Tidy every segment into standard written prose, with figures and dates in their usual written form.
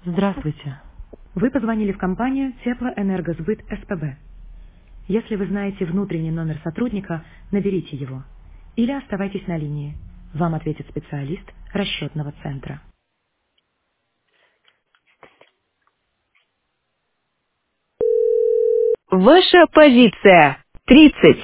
Здравствуйте. Вы позвонили в компанию Теплоэнергосбыт СПБ. Если вы знаете внутренний номер сотрудника, наберите его. Или оставайтесь на линии. Вам ответит специалист расчетного центра. Ваша позиция 30.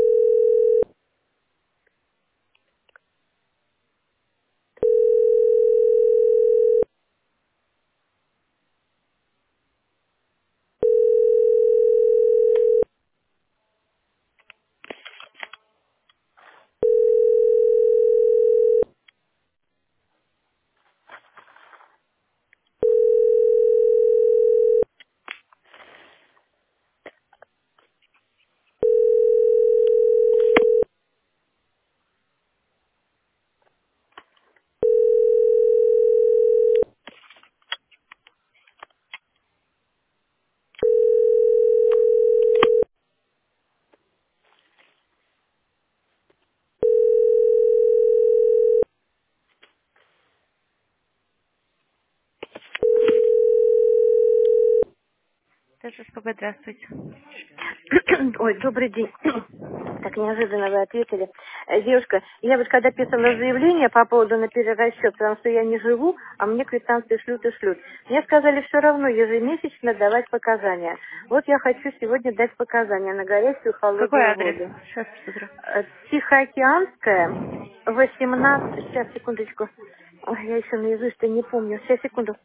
Тоже СПБ, здравствуйте. Ой, добрый день. Так неожиданно вы ответили. Девушка, я вот когда писала заявление по поводу на перерасчет, потому что я не живу, а мне квитанции шлют и шлют. Мне сказали все равно ежемесячно давать показания. Вот я хочу сегодня дать показания на горячую и Какой холодную адрес? воду. Сейчас посмотрю. Тихоокеанская, 18... Сейчас, секундочку. Ой, я еще наизусть-то не помню. Сейчас, секунду.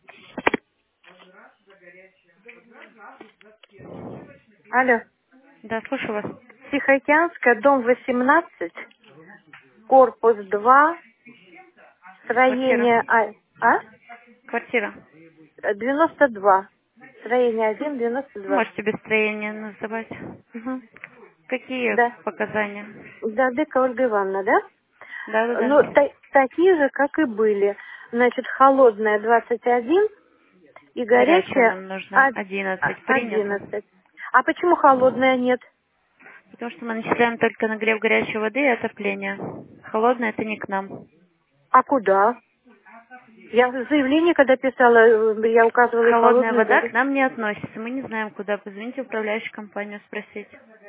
Алло. Да, слушаю вас. Тихоокеанская, дом 18, корпус 2, Квартира. строение Квартира. 92. Строение 1, 92. Можете без строения называть. Угу. Какие Да. показания? Да, Дека Ольга Ивановна, да? Да, да, Ну, да. такие же, как и были. Значит, холодная 21 и Горячая горячая нам нужно. 11. Принято. 11. А почему холодная нет? Потому что мы начисляем только нагрев горячей воды и отопление. Холодное это не к нам. А куда? Я в заявлении, когда писала, я указывала и Холодная холодную, и вода к горячую. нам не относится. Мы не знаем, куда. Позвоните в управляющую компанию спросить.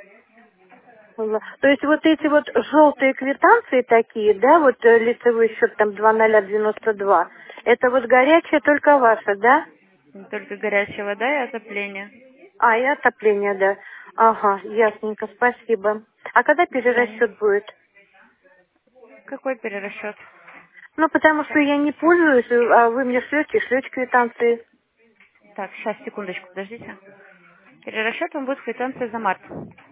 То есть вот эти вот желтые квитанции такие, да, вот лицевой счет там 2092, это вот горячая только ваша, да? Не только горячая вода и отопление. А, и отопление, да. Ага, ясненько, спасибо. А когда До свидания. перерасчет будет? Какой перерасчет? Ну, потому что я не пользуюсь, а вы мне шлете квитанции Так, сейчас, секундочку, подождите. Перерасчет вам будет квитанция за март.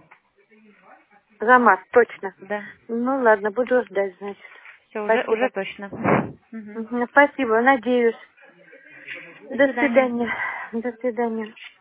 за март, точно. Да. Ну, ладно, буду ждать, значит. Все, уже Спасибо. точно. Мгм. Мгм, спасибо, надеюсь. До До свидания. свидания. До свидания.